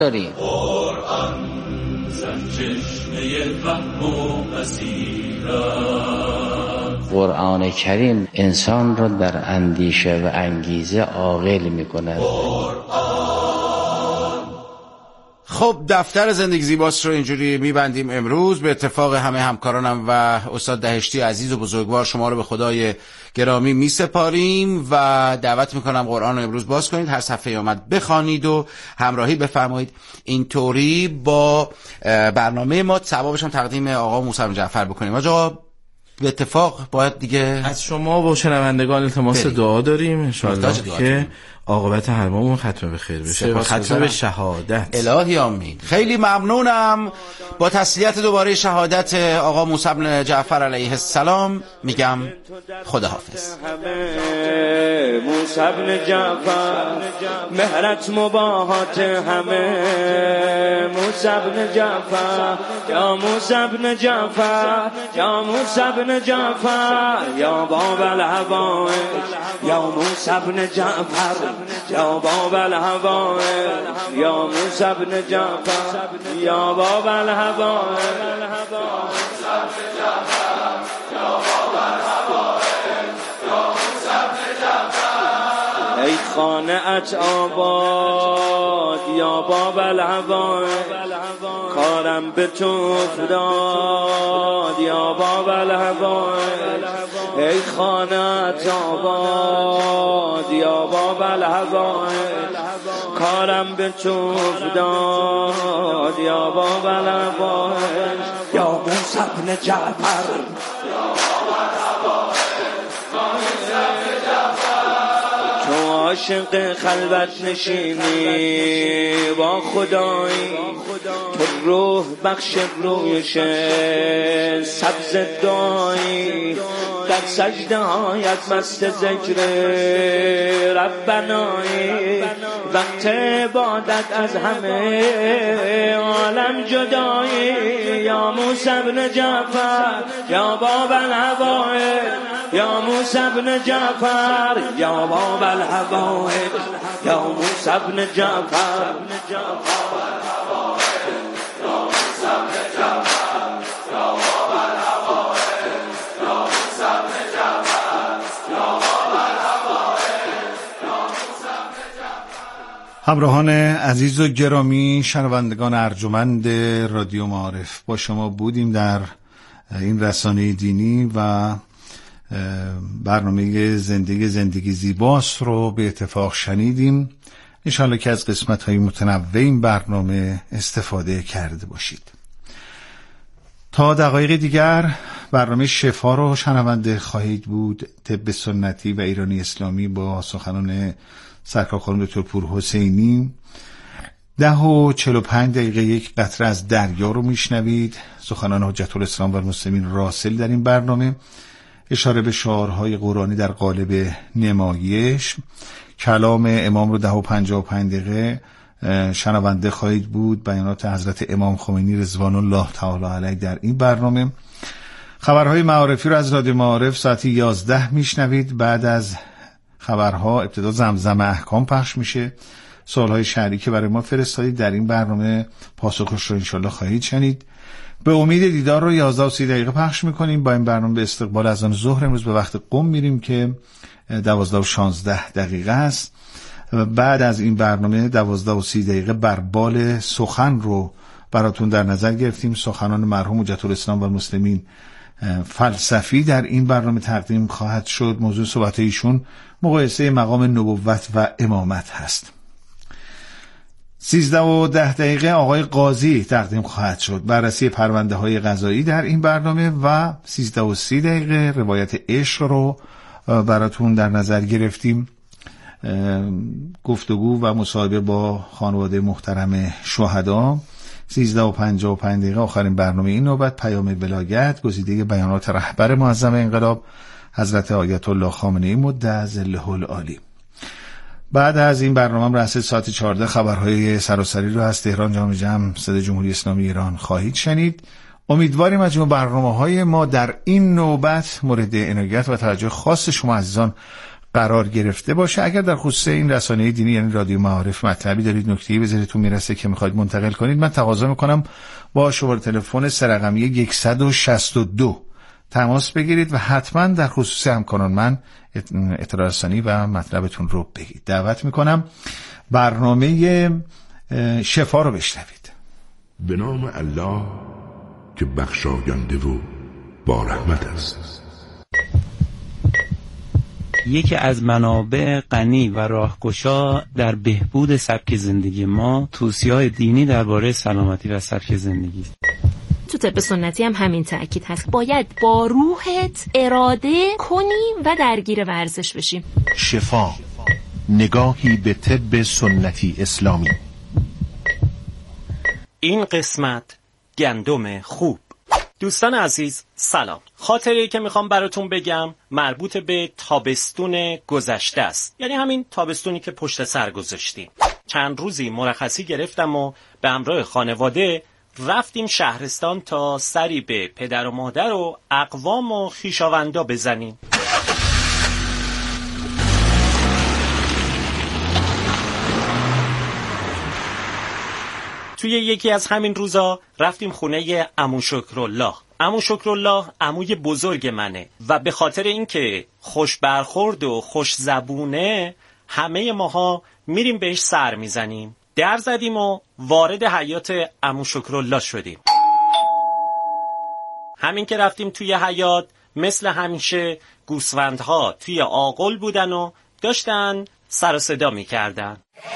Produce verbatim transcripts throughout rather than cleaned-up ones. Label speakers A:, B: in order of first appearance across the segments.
A: داریم.
B: قرآن سرچشمه فهم و بصیرت.
A: قرآن کریم انسان را در اندیشه و انگیزه عاقل می‌کند.
C: خب دفتر زندگی زیباست رو اینجوری میبندیم امروز. به اتفاق همه همکارانم و استاد دهشتی عزیز و بزرگوار شما رو به خدای گرامی میسپاریم و دعوت میکنم قرآن رو امروز باز کنید، هر صفحه آمد بخوانید و همراهی بفرمایید. اینطوری با برنامه ما ثوابش هم تقدیم آقا موسی بن جعفر بکنیم. آقا به اتفاق باید دیگه
D: از شما و شنوندگان التماس دعا داریم ان شاء الله که عاقبت هر مامون ختم به خیر بشه و ختم به شهادت.
C: الهی آمین. خیلی ممنونم. با تسلیت دوباره شهادت آقا موسی بن جعفر علیه السلام میگم خداحافظ.
E: موسی بن جعفر مهرت مباهات همه. موسی بن جعفر یا موسی بن جعفر یا موسی بن جعفر یا باب الهوائج یا موسی بن جعفر یا باب الهوائج یا موسی بن جعفر یا باب الهوائج ای خانه ات آباد یا باب الهوائج کارم به تو افتاد یا باب الهوائج ای خانه ات آباد یا باب الهوائج کارم به تو افتاد یا باب الهوائج یا موسی بن جعفر عاشق خلوت نشینی با خدایی تو روح بخش رویش سبز دایی در سجده هایت مست ذکر ربنایی وقت عبادت از همه عالم جدایی یا موسی بن جعفر یا باب الهوائج یا موسی بن جعفر یا باب الهوائج یا موسی بن جعفر
F: همراهان عزیز و گرامی، شنوندگان ارجمند رادیو معارف، با شما بودیم در این رسانه دینی و برنامه زندگی زندگی زیباست رو به اتفاق شنیدیم. انشاءالله که از قسمت های متنوع این برنامه استفاده کرده باشید. تا دقایق دیگر برنامه شفا رو شنونده خواهید بود. طب سنتی و ایرانی اسلامی با سخنان سرکار خانم دکتر پور حسینی. ده و چل و پنج دقیقه یک قطره از دریا رو میشنوید. سخنان حجت الاسلام و المسلمین راسل در این برنامه. اشاره به شعارهای قرآنی در قالب نمایش. کلام امام رو ده و پنجاه و پنج دقیقه شنونده خواهید بود. بیانات حضرت امام خمینی رضوان الله تعالی علیه در این برنامه. خبرهای معارفی رو از رادیو معارف ساعت یازده میشنوید. بعد از خبرها ابتدا زمزم احکام پخش میشه. سوالهای شرعی که برای ما فرستادید در این برنامه پاسخش رو انشالله خواهید شنید. به امید دیدار رو یازده و سی دقیقه پخش میکنیم. با این برنامه به استقبال از آن ظهر امروز به وقت قم میریم که دوازده و شانزده دقیقه است. بعد از این برنامه دوازده و سی دقیقه بربال سخن رو براتون در نظر گرفتیم. سخنان مرحوم حجت الاسلام و المسلمین فلسفی در این برنامه تقدیم خواهد شد. موضوع صحبت ایشون مقایسه مقام نبوت و امامت هست. سیزده و ده دقیقه آقای قاضی تقدیم خواهد شد. بررسی پرونده های قضایی در این برنامه و سیزده و سی دقیقه روایت عشق رو براتون در نظر گرفتیم. گفتگو و مصاحبه با خانواده محترم شهدا. سیزده و پنجاه و پنج دقیقه آخرین برنامه این نوبت پیام ولایت، گزیده بیانات رهبر معظم انقلاب حضرت آیت الله خامنه‌ای مدعی ظله العالی. بعد از این برنامه رأس ساعت چهارده خبرهای سراسری رو از تهران جام جم صدای جمهوری اسلامی ایران خواهید شنید. امیدواریم از برنامه‌های ما در این نوبت مورد عنایت و توجه خاص شما عزیزان قرار گرفته باشه. اگر در خصوص این رسانه دینی یعنی رادیو معارف مطلبی دارید، نکته‌ای به ذهنتون میرسه که میخواید منتقل کنید، من تقاضا میکنم با شماره تلفن سه رقمی صد و شصت و دو تماس بگیرید و حتما در خصوص همکاران من اطلاع رسانی و مطلبتون رو بگید. دعوت میکنم برنامه شفا رو بشنوید.
G: به نام الله که بخشاینده و با رحمت است.
H: یکی از منابع غنی و راهگشا در بهبود سبک زندگی ما توصیه‌های دینی درباره سلامتی و سبک زندگی است.
I: تو طب سنتی هم همین تأکید هست، باید با روحت اراده کنی و درگیر ورزش بشی.
J: شفا، نگاهی به طب سنتی اسلامی.
K: این قسمت گندم خوب. دوستان عزیز سلام. خاطره‌ای که میخوام براتون بگم مربوط به تابستون گذشته است، یعنی همین تابستونی که پشت سر گذاشتیم. چند روزی مرخصی گرفتم و به همراه خانواده رفتیم شهرستان تا سری به پدر و مادر و اقوام و خویشاوندا بزنیم. توی یکی از همین روزا رفتیم خونه عمو شکرالله. عمو شکرالله عموی بزرگ منه و به خاطر اینکه خوش برخورد و خوش زبونه همه ماها میریم بهش سر میزنیم. در زدیم و وارد حیاط عمو شکرالله شدیم. همین که رفتیم توی حیاط مثل همیشه گوسفندها توی آغل بودن و داشتن سر و صدا میکردن.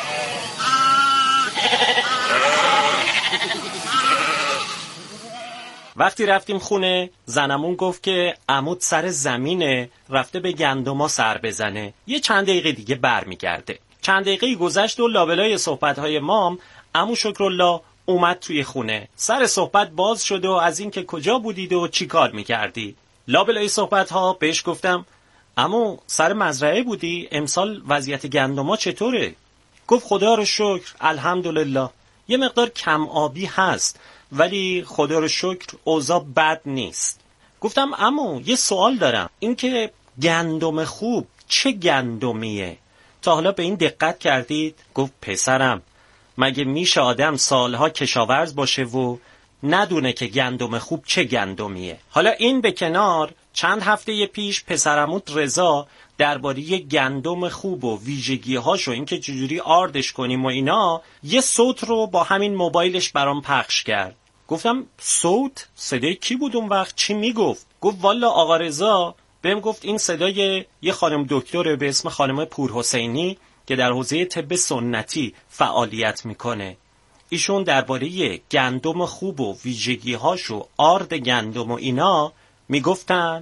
K: وقتی رفتیم خونه زنمون گفت که عمود سر زمینه رفته به گندما سر بزنه، یه چند دقیقه دیگه برمیگرده. چند دقیقه گذشت و لابلای صحبت‌های مام عمو شکرالله اومد توی خونه. سر صحبت باز شد و از این که کجا بودید و چی کار میکردی. لابلای صحبت‌ها بهش گفتم عمو سر مزرعه بودی؟ امسال وضعیت گندما چطوره؟ گفت خدا رو شکر الحمدلله، یه مقدار کم آبی هست ولی خدا رو شکر اوضاع بد نیست. گفتم عمو یه سوال دارم، این که گندم خوب چه گندمیه؟ تا حالا به این دقت کردید؟ گفت پسرم مگه میشه آدم سالها کشاورز باشه و ندونه که گندم خوب چه گندمیه؟ حالا این به کنار، چند هفته پیش پسرموت رضا درباره گندم خوب و ویژگی‌هاش و اینکه چجوری آردش کنیم و اینا یه صوت رو با همین موبایلش برام پخش کرد. گفتم صوت؟ صدای کی بود اون وقت؟ چی میگفت؟ گفت والا آقا رضا بهم گفت این صدای یه خانم دکتر به اسم خانم پورحسینی که در حوزه طب سنتی فعالیت میکنه. ایشون درباره گندم خوب و ویژگی‌هاش و آرد گندم و اینا میگفتن.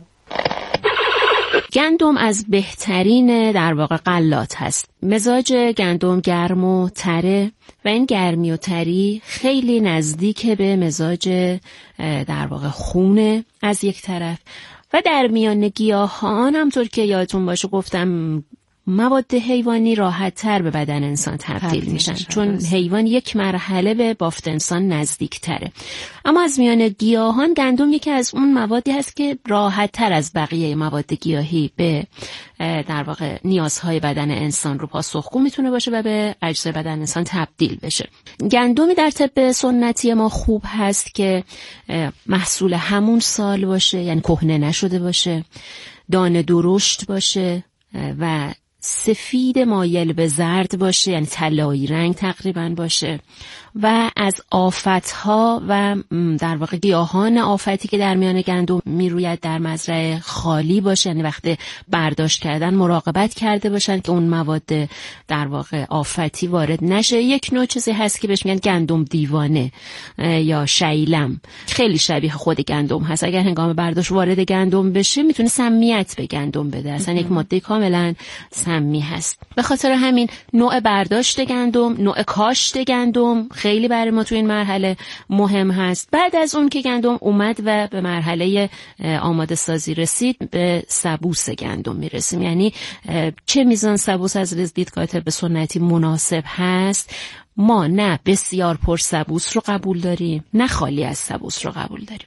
I: گندم از بهترین در واقع غلات هست. مزاج گندم گرم و تره و این گرمی و تری خیلی نزدیک به مزاج در واقع خونه از یک طرف و در میان گیاهان همطور که یادتون باشه گفتم مواد حیوانی راحت تر به بدن انسان تبدیل میشن چون حیوان یک مرحله به بافت انسان نزدیک تره. اما از میان گیاهان گندم یکی از اون موادی هست که راحت تر از بقیه مواد گیاهی به در واقع نیازهای بدن انسان رو پاسخگو میتونه باشه و به اجزای بدن انسان تبدیل بشه. گندمی در طب سنتی ما خوب هست که محصول همون سال باشه، یعنی کهنه نشده باشه، دانه درشت باشه و سفید مایل به زرد باشه، یعنی طلایی رنگ تقریبا باشه و از آفتها و در واقع گیاهان آفتی که در میان گندم میروید در مزرعه خالی باشه، یعنی وقت برداشت کردن مراقبت کرده باشن که اون مواد در واقع آفتی وارد نشه. یک نوع چیزی هست که بهش میگن گندم دیوانه یا شیلم، خیلی شبیه خود گندم هست. اگر هنگام برداشت وارد گندم بشه میتونه سمیت به گندم بده، اصلا یک ماده کاملا سمی هست. به خاطر همین نوع برداشت گندم، نوع کاشت گندم خیلی برای ما تو این مرحله مهم هست. بعد از اون که گندم اومد و به مرحله آماده سازی رسید به سبوس گندم میرسیم، یعنی چه میزان سبوس از دیدگاه طب سنتی مناسب هست. ما نه بسیار پر سبوس رو قبول داریم نه خالی از سبوس رو قبول داریم.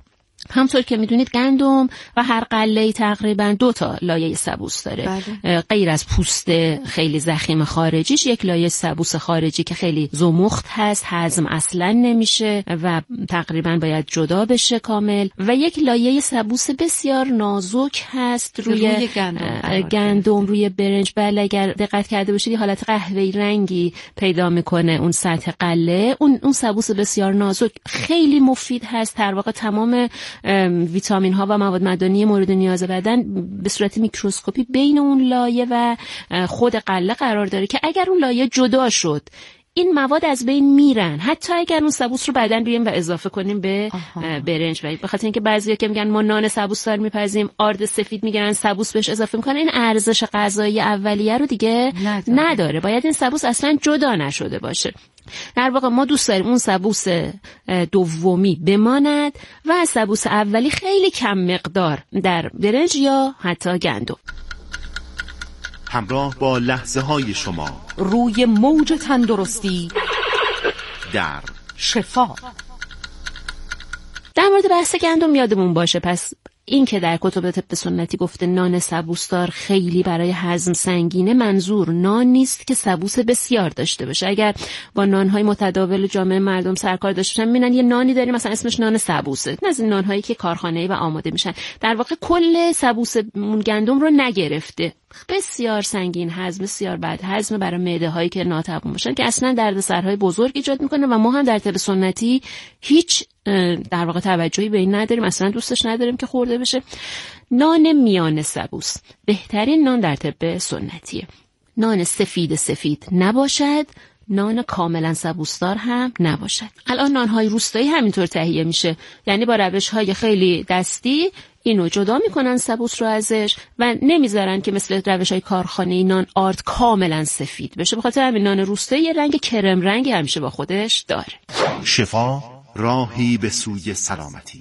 I: همطور که میدونید گندم و هر غله تقریبا دو تا لایه سبوس داره. بله. غیر از پوست خیلی ضخیم خارجیش یک لایه سبوس خارجی که خیلی زمخت هست، هضم اصلا نمیشه و تقریبا باید جدا بشه کامل، و یک لایه سبوس بسیار نازک هست روی, روی گندم, گندم روی برنج. بله اگر دقت کرده باشید حالت قهوه‌ای رنگی پیدا میکنه اون سطح غله، اون اون سبوس بسیار نازک خیلی مفید هست. در واقع تمام ویتامین ها و مواد معدنی مورد نیاز بدن به صورت میکروسکوپی بین اون لایه و خود غله قرار داره که اگر اون لایه جدا شد این مواد از بین میرن، حتی اگر اون سبوس رو بعدن بیاریم و اضافه کنیم به آها. برنج. و به خاطر اینکه بعضیا که میگن ما نان سبوسدار میپزیم، آرد سفید میگیرن سبوس بهش اضافه میکنن، این ارزش غذایی اولیه رو دیگه نداره. نداره. باید این سبوس اصلا جدا نشده باشه. در واقع ما دوست داریم اون سبوس دومی بماند و سبوس اولی خیلی کم مقدار در برنج یا حتی گندم.
J: همراه با لحظه های شما
L: روی موج تندرستی
J: در
L: شفا.
I: در مورد بحث گندم یادمون باشه پس این که در کتب طب سنتی گفته نان سبوسدار خیلی برای هضم سنگینه، منظور نان نیست که سبوس بسیار داشته باشه. اگر با نان‌های متداول جامعه مردم سرکار داشته باشن میبینن یه نانی داریم مثلا اسمش نان سبوسه، نه از این نان‌هایی که کارخانه‌ای و آماده میشن. در واقع کل سبوس گندم رو نگرفته، بسیار سنگین هضم، بسیار بد هضم برای معده هایی که ناتوان باشن که اصلا دردسرهای بزرگ ایجاد میکنه و ما هم در طب سنتی هیچ در واقع توجهی به این نداریم، اصلا دوستش نداریم که خورده بشه. نان میان سبوس بهترین نان در طب سنتیه. نان سفید سفید نباشد، نان کاملا سبوسدار هم نباشد. الان نانهای روستایی همینطور تهیه میشه، یعنی با روش‌های خیلی دستی اینو جدا میکنن سبوس رو ازش و نمیذارن که مثل روش‌های کارخانه‌ای نان آرد کاملا سفید بشه. بخاطر همین نان روستایی یه رنگ کرم رنگی همیشه با خودش داره.
J: شفا، راهی به سوی سلامتی.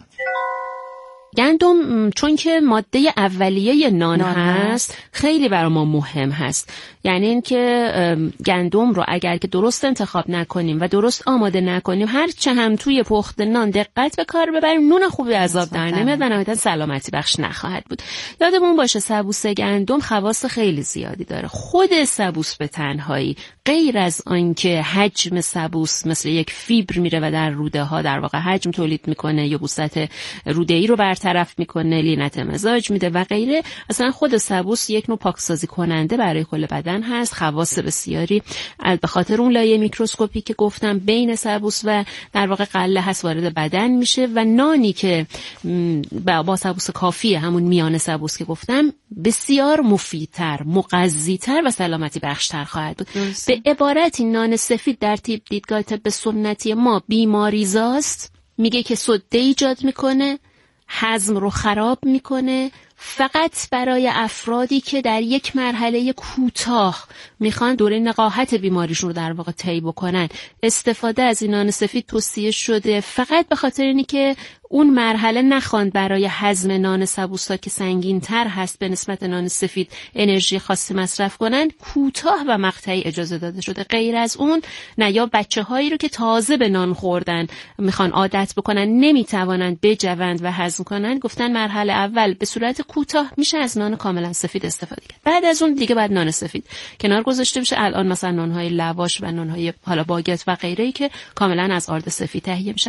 I: گندم چون که ماده اولیه نان هست خیلی برای ما مهم هست. یعنی این که گندم رو اگر که درست انتخاب نکنیم و درست آماده نکنیم، هر چه هم توی پخت نان دقت به کار ببریم، نون خوبی از آب در نمیاد و نهایتا سلامتی بخش نخواهد بود. یادمون باشه سبوس گندم خواص خیلی زیادی داره. خود سبوس به تنهایی غیر از آنکه حجم سبوس مثل یک فیبر میره و در روده ها در واقع حجم تولید میکنه، یبوست روده‌ای رو برطرف میکنه، لینت مزاج میده و غیره، اصلا خود سبوس یک نوع پاکسازی کننده برای کل بدن هست. خواص بسیاری به خاطر اون لایه میکروسکوپی که گفتم بین سبوس و در واقع غله هست وارد بدن میشه و نانی که با سبوس کافیه، همون میان سبوس که گفتم، بسیار مفیدتر، مغذی‌تر و سلامتی بخشتر خواهد بود. به عبارتی نان سفید در طب دیدگاه طب سنتی ما بیماریزاست، میگه که سده ایجاد میکنه، هضم رو خراب میکنه، فقط برای افرادی که در یک مرحله کوتاه میخوان دوره نقاهت بیماریشون رو در واقع طی بکنن استفاده از این نان سفید توصیه شده، فقط به خاطر اینی که اون مرحله نخوان برای هضم نان سبوس‌ها که سنگین تر هست به نسبت نان سفید انرژی خاصی مصرف کنن، کوتاه و مقطعی اجازه داده شده. غیر از اون نه، یا بچه هایی رو که تازه به نان خوردن میخوان عادت بکنن، نمیتوانند بجوند و هضم کنن، گفتن مرحله اول به صورت کوتاه میشه از نان کاملا سفید استفاده کرد. بعد از اون دیگه بعد نان سفید کنار گذاشته بشه. الان مثلا نان‌های لواش و نان‌های حالا باگت و غیره‌ای که کاملا از آرد سفید تهیه میشن.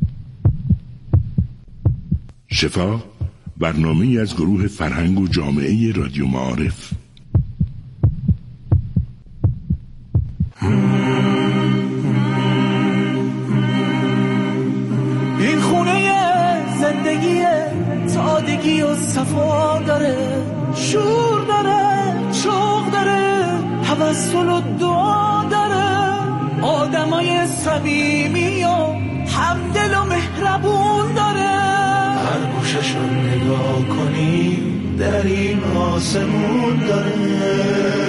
G: شفا، برنامه‌ای از گروه فرهنگ و جامعه رادیو معارف.
E: این خونه زندگی سادگی و صفا داره، شور داره، شوق داره، توسل و دعا داره، آدمای صمیمی و همدل و مهربون داره. هر گوشش رو نگاه کنی در این آسمون داره.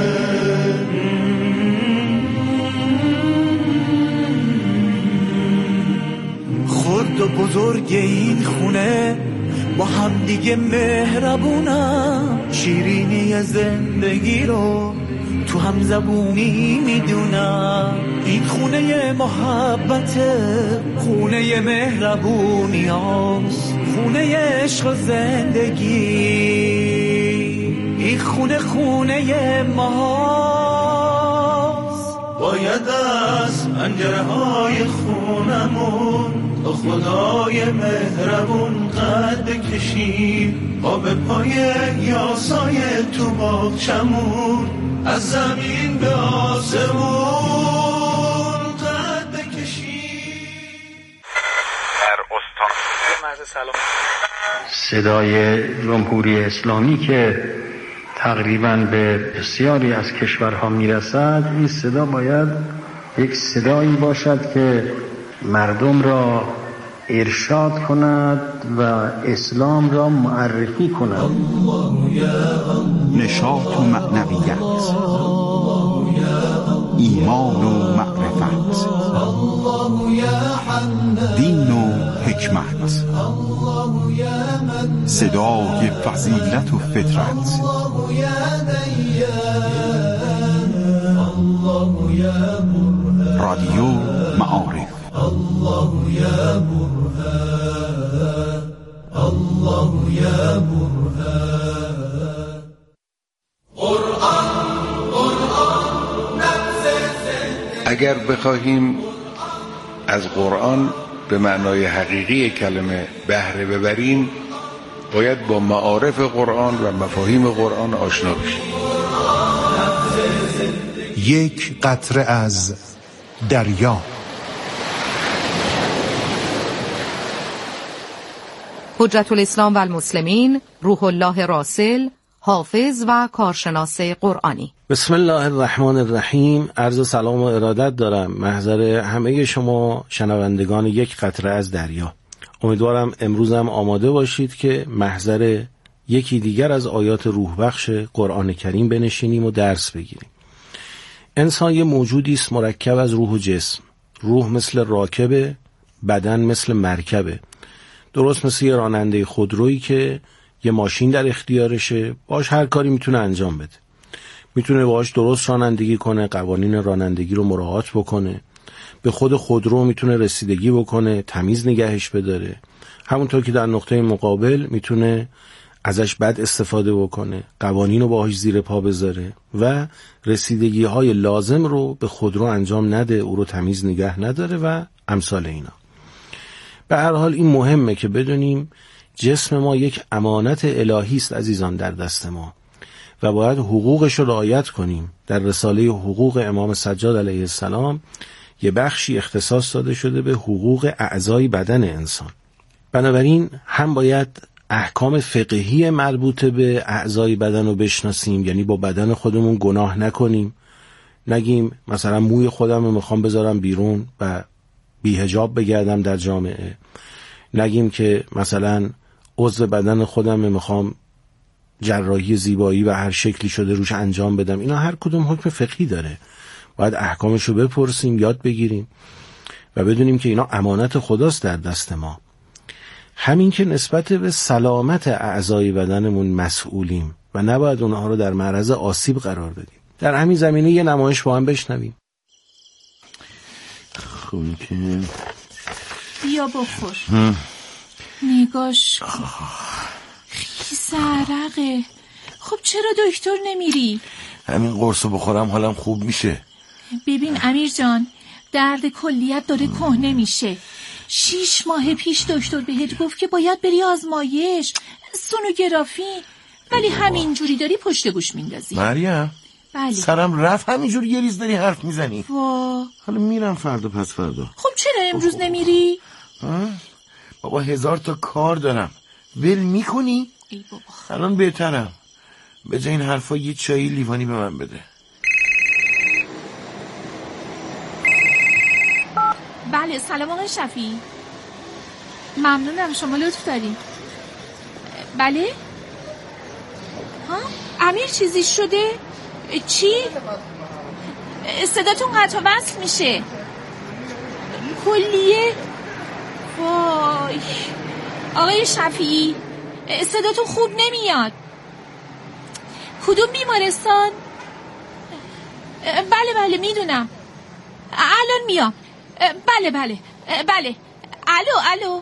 E: خود و بزرگ این خونه با هم دیگه مهربونم، شیرینی زندگی رو تو هم زبونی میدونم. این خونه محبت، خونه مهربونی هاست، خونه عشق و زندگی. این خونه خونه ماست.
B: باید از پنجره‌های خونمون با خدای مهربون قد بکشیم، با به پای یاسای تو باغچمون از زمین به آسمون قد بکشیم.
M: در استان مرز سلام
N: صدای جمهوری اسلامی که تقریباً به بسیاری از کشورها میرسد، این صدا باید یک صدایی باشد که مردم را ارشاد کند و اسلام را معرفی کند.
J: نشاط و معنویت، ایمان و معرفت، دین و حکمت، صدای فضیلت و فطرت. رادیو معارف. الله یا برهان، الله یا برهان.
B: قرآن قرآن نفس زنده.
G: اگر بخواهیم از قرآن به معنای حقیقی کلمه بهره ببریم، باید با معارف قرآن و مفاهیم قرآن آشنا بشیم.
J: یک قطره از دریا.
L: حجت الاسلام و المسلمین روح الله راسل، حافظ و کارشناس قرآنی.
O: بسم الله الرحمن الرحیم. عرض سلام و ارادت دارم محضر همه شما شنوندگان یک قطره از دریا. امیدوارم امروز هم آماده باشید که محضر یکی دیگر از آیات روح بخش قرآن کریم بنشینیم و درس بگیریم. انسان یه موجودی است مرکب از روح و جسم. روح مثل راکبه، بدن مثل مرکبه. درست مثل یه راننده خودرویی که یه ماشین در اختیارشه، باش هر کاری میتونه انجام بده. میتونه باش درست رانندگی کنه، قوانین رانندگی رو مراعات بکنه. به خود خودرو میتونه رسیدگی بکنه، تمیز نگهش بداره. همونطور که در نقطه مقابل میتونه ازش بد استفاده بکنه، قوانین رو باهاش زیر پا بذاره و رسیدگی های لازم رو به خودرو انجام نده، او رو تمیز نگه نداره و امثال اینا. به هر حال این مهمه که بدونیم جسم ما یک امانت الهی است عزیزان در دست ما و باید حقوقش رو رعایت کنیم. در رساله حقوق امام سجاد علیه السلام یه بخشی اختصاص داده شده به حقوق اعضای بدن انسان. بنابراین هم باید احکام فقهی مربوط به اعضای بدن رو بشناسیم، یعنی با بدن خودمون گناه نکنیم. نگیم مثلا موی خودم رو میخوام بذارم بیرون و بی حجاب بگردم در جامعه. نگیم که مثلا عضو بدن خودم رو میخوام جراحی زیبایی و هر شکلی شده روش انجام بدم. اینا هر کدوم حکم فقهی داره، باید احکامش رو بپرسیم، یاد بگیریم و بدونیم که اینا امانت خداست در دست ما. همین که نسبت به سلامت اعضای بدنمون مسئولیم و نباید اونها رو در معرض آسیب قرار بدیم. در همین زمینه یه نمایش با هم بشنویم.
P: خوبی که
Q: بیا بخور. نگاش کن، خیلی سرقه. خب چرا دکتر نمیری؟
P: همین قرصو بخورم حالم خوب میشه.
Q: ببین امیر جان، درد کلیت داره کهنه میشه. شیش ماه پیش دکتر بهت گفت که باید بری آزمایش سونوگرافی، ولی همینجوری داری پشت گوش میندازی.
P: مریم
Q: بله.
P: سرم رفت، همینجوری یه ریز داری حرف میزنی.
Q: وا
P: حالا میرم فردا پس فردا.
Q: خب چرا امروز نمیری؟
P: بابا هزار تا کار دارم، ول میکنی؟
Q: ای بابا
P: الان بهترم. به جای این حرفا یه چایی لیوانی به من بده.
Q: بله سلام آقای شفیعی. ممنونم، شما لطف دارین. بله؟ ها؟ امیر چیزی شده؟ چی؟ صداتون قطع و وصل میشه. کلیه؟ وای آقای شفیعی صداتون خوب نمیاد. کدوم بیمارستان؟ بله بله میدونم. الان میام. بله بله بله. الو الو.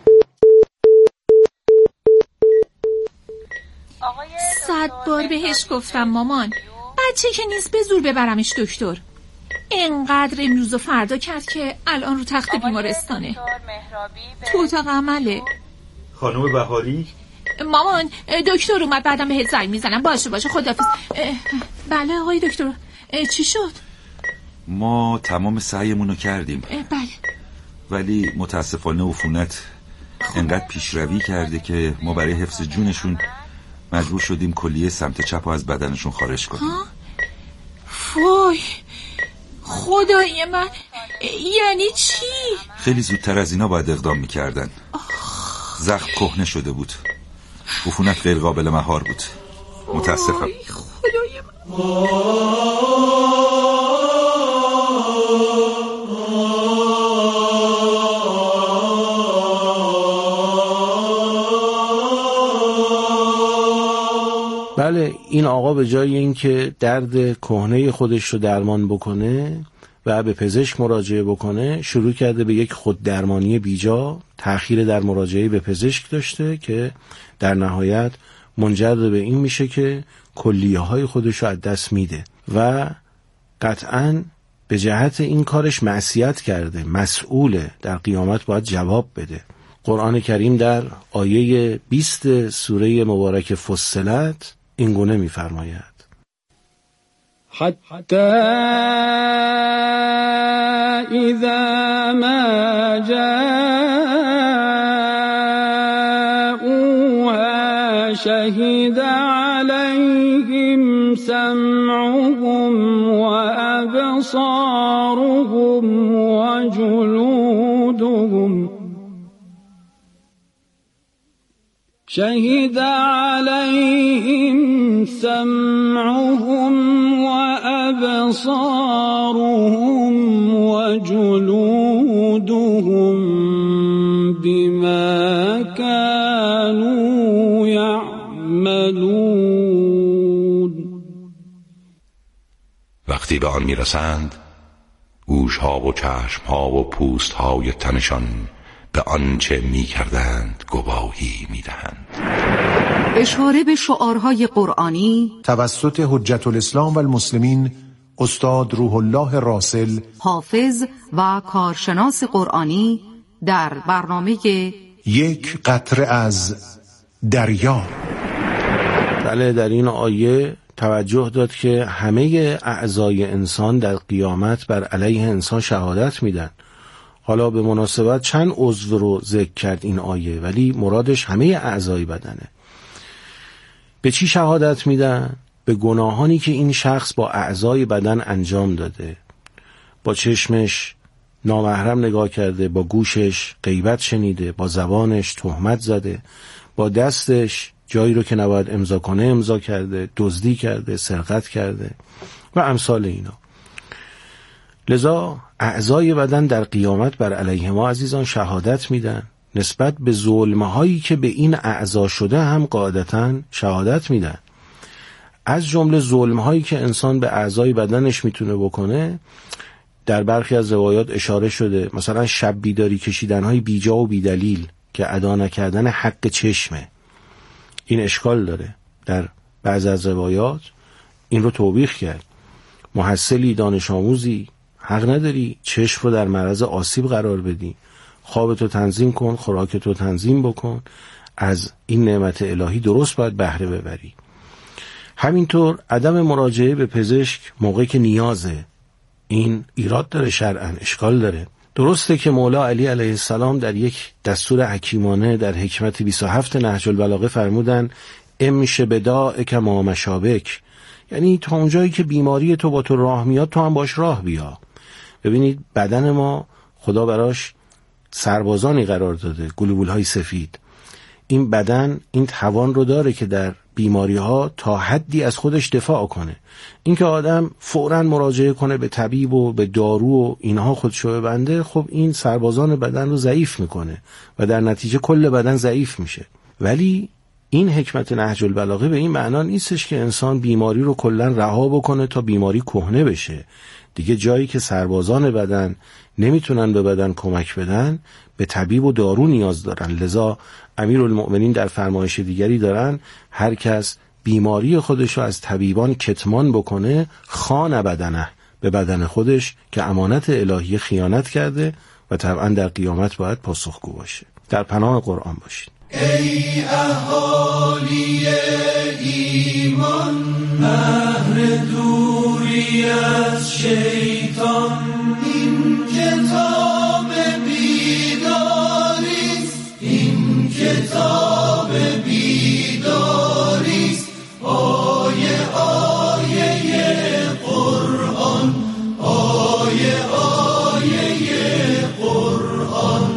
Q: صد بار بهش گفتم مامان بچه که نیست به زور ببرمش دکتر. اینقدر امروز و فردا کرد که الان رو تخت بیمارستانه، تو اتاق عمله.
R: خانم بهاری؟
Q: مامان دکتر اومد، بعدم بهت زنگ میزنم. باشه باشه خداحافظ. بله آقای دکتر چی شد؟
R: ما تمام سعیمونو کردیم
Q: بله،
R: ولی متاسفانه عفونت انقدر پیشروی کرده که ما برای حفظ جونشون مجبور شدیم کلیه سمت چپ رو از بدنشون خارج کنیم.
Q: وای خدای من، یعنی چی؟
R: خیلی زودتر از اینا باید اقدام میکردن. زخم کهنه شده بود، عفونت غیر قابل مهار بود. متاسفم.
Q: خدای من.
O: بله، این آقا به جای اینکه درد کهنه خودش رو درمان بکنه و به پزشک مراجعه بکنه، شروع کرده به یک خود درمانی بیجا. تأخیر در مراجعه به پزشک داشته که در نهایت منجر به این میشه که کلیه های خودش رو از دست میده و قطعاً به جهت این کارش معصیت کرده، مسئوله، در قیامت باید جواب بده. قرآن کریم در آیه بیست سوره مبارک فصلت این گونه می‌فرماید:
S: حتی اذا ما جاءوها شهد عليهم سمعهم وأبصارهم وجلودهم شهد عليهم سمعهم وأبصارهم وجلودهم بما كانوا يعملون.
T: وقتی به آن میرسند، گوشها و چشمها و پوستهای تنشان به آنچه می‌کردند گواهی می‌دهند.
L: اشاره به شعارهای قرآنی
U: توسط حجت الاسلام و المسلمین استاد روح الله راسل،
L: حافظ و کارشناس قرآنی در برنامه
U: یک قطره از دریا.
O: بله، در این آیه توجه داد که همه اعضای انسان در قیامت بر علیه انسان شهادت میدن. حالا به مناسبت چند عضو رو ذکر کرد این آیه، ولی مرادش همه اعضای بدنه. به چی شهادت میدن؟ به گناهانی که این شخص با اعضای بدن انجام داده. با چشمش نامحرم نگاه کرده، با گوشش غیبت شنیده، با زبانش تهمت زده، با دستش جایی رو که نباید امضا کنه امضا کرده، دزدی کرده، سرقت کرده و امثال اینا. لذا اعضای بدن در قیامت بر علیه ما عزیزان شهادت میدن. نسبت به ظلم‌هایی که به این اعضا شده هم قاعدتاً شهادت میدن. از جمله ظلم‌هایی که انسان به اعضای بدنش میتونه بکنه در برخی از روایات اشاره شده، مثلا شب بیداری کشیدن‌های بیجا و بیدلیل که ادا نکردن حق چشمه. این اشکال داره. در بعض از روایات این رو توبیخ کرد. محصلی، دانش آموزی حق نداری چشم رو در معرض آسیب قرار بدی. خوابتو تنظیم کن، خوراکتو تنظیم بکن، از این نعمت الهی درست باید بهره ببری. همینطور عدم مراجعه به پزشک موقعی که نیازه، این ایراد داره، شرعاً اشکال داره. درسته که مولا علی علیه السلام در یک دستور حکیمانه در حکمت بیست و هفت نهج البلاغه فرمودن امشه بداءک ما مشابک، یعنی تا اونجایی که بیماری تو با تو راه میاد تو هم باش راه بیا. ببینید بدن ما خدا براش سربازانی قرار داده، گلوبول‌های سفید. این بدن این توان رو داره که در بیماری‌ها تا حدی از خودش دفاع کنه. این که آدم فوراً مراجعه کنه به طبیب و به دارو و اینها خودشو ببنده، خب این سربازان بدن رو ضعیف میکنه و در نتیجه کل بدن ضعیف میشه. ولی این حکمت نهج البلاغه به این معنا نیستش که انسان بیماری رو کلاً رها بکنه تا بیماری کهنه بشه. دیگه جایی که سربازان بدن نمیتونن به بدن کمک بدن، به طبیب و دارو نیاز دارن. لذا امیرالمؤمنین در فرمایش دیگری دارن هر کس بیماری خودش رو از طبیبان کتمان بکنه خان بدنه، به بدن خودش که امانت الهی خیانت کرده و طبعا در قیامت باید پاسخگو باشه. در پناه قرآن باشید.
B: ای اهالی ایمان، بهر دوری از شیطان، این کتاب بیداریست، این کتاب بیداریست، آیه آیه قرآن، آیه آیه قرآن،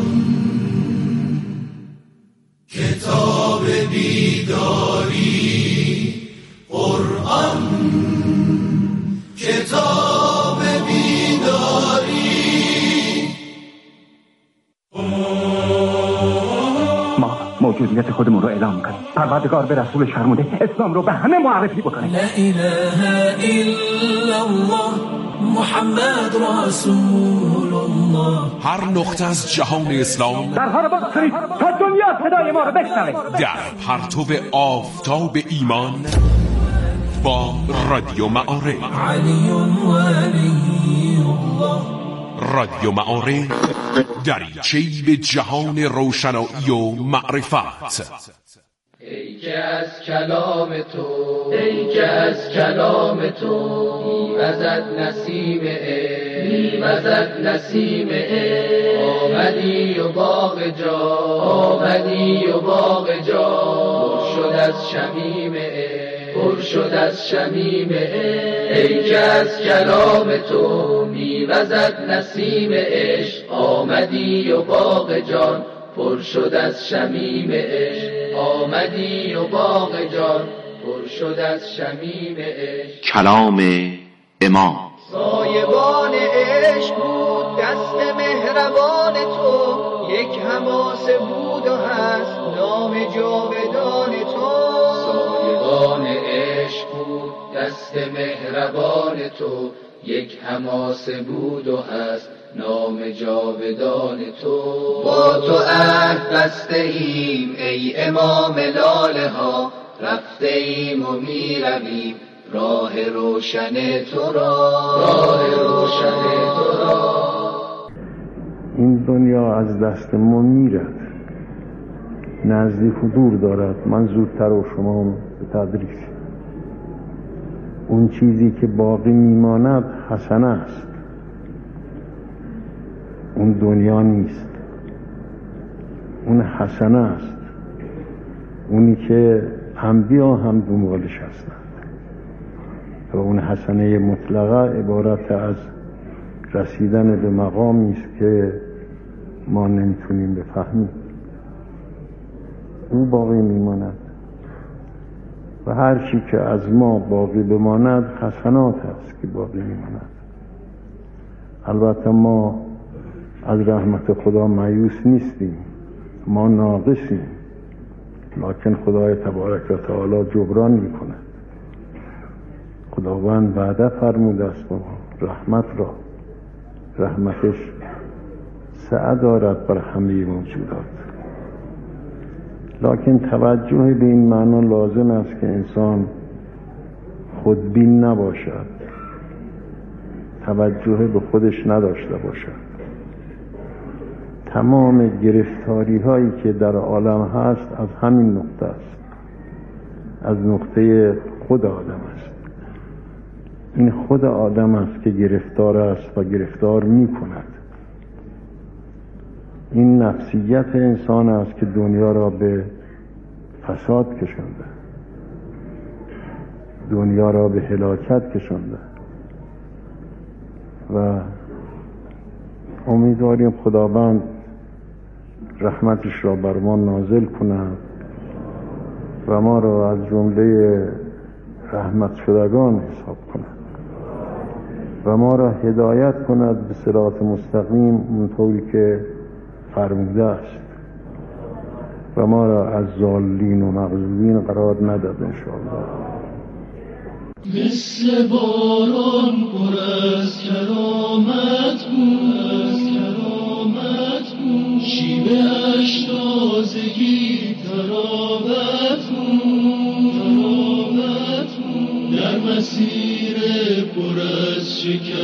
B: کتاب بیداری قرآن، کتاب بیداری.
A: ما موجودیت خودمون رو اعلام کنیم. پروردگار به رسولش فرموده اسلام رو به همه معرفی بکنه.
B: لا اله الا الله محمد رسول الله.
V: هر نقطه از جهان اسلام
A: در حال باز کنید تا دنیا صدای ما رو بشنوه.
V: در پرتو آفتاب ایمان با رادیو معارف.
B: علی ولی الله.
V: رادیو معارف دریچه‌ای به جهان روشنایی و معرفت.
B: ای که از کلام تو، ای که از کلام تو میوزد نسیم عشق، میوزد نسیم عشق، آمدی و باغ جا، آمدی و باغ جا پر شد از شمیم عشق، پر شد از شمیم عشق. ای که از کلام تو میوزد نسیم عشق، آمدی و باغ جان پر شد از شمیم عشق، آمدی و باغ جان پر شد از شمیم عشق.
J: کلام امام.
B: سایبان عشق بود دست مهربان تو، یک حماسه بود و هست نام جاودان تو. سایبان عشق بود دست مهربان تو، یک حماسه بود و هست نام جاودان تو. با تو عهد بسته ایم ای امام لاله ها، رفته ایم و می رویم راه روشن تو را، راه روشن تو را.
N: این دنیا از دست ما میرد، نزدیک و دور دارد. من زودتر و شما به تدریج. اون چیزی که باقی میماند حسنه است، اون دنیا نیست. اون حسنه است، اونی که انبیا هم دنبالش هستند. و اون حسنه مطلقه عبارت از رسیدن به مقامی است که ما نمیتونیم بفهمیم. او باقی میماند و هر چی که از ما باقی بماند حسنات است که باقی میماند. البته ما از رحمت خدا مایوس نیستیم، ما ناقصیم، لکن خدای تبارک و تعالی جبران میکند. خداوند وعده فرموده است با رحمت را، رحمتش سعه دارد بر همه موجودات. لکن توجه به این معنا لازم است که انسان خودبین نباشد، توجه به خودش نداشته باشد. تمام گرفتاری هایی که در عالم هست از همین نقطه است، از نقطه خود آدم است. این خود آدم است که گرفتار است و گرفتار می کند. این نفسیت انسان است که دنیا را به فساد کشانده، دنیا را به هلاکت کشانده و امیدواریم خداوند رحمتش را بر ما نازل کند و ما را از جمله رحمت شدگان حساب کند و ما را هدایت کند به صراط مستقیم اونطوری که فرموده است و ما را از ضالین و مغضوبین قرار نداد انشاءالله.
B: مثل باران پر از کرامت بود، از کرامت بود، شیوه‌اش تازگی تراوت بود، تراوت بود، در مسیر پر از شکر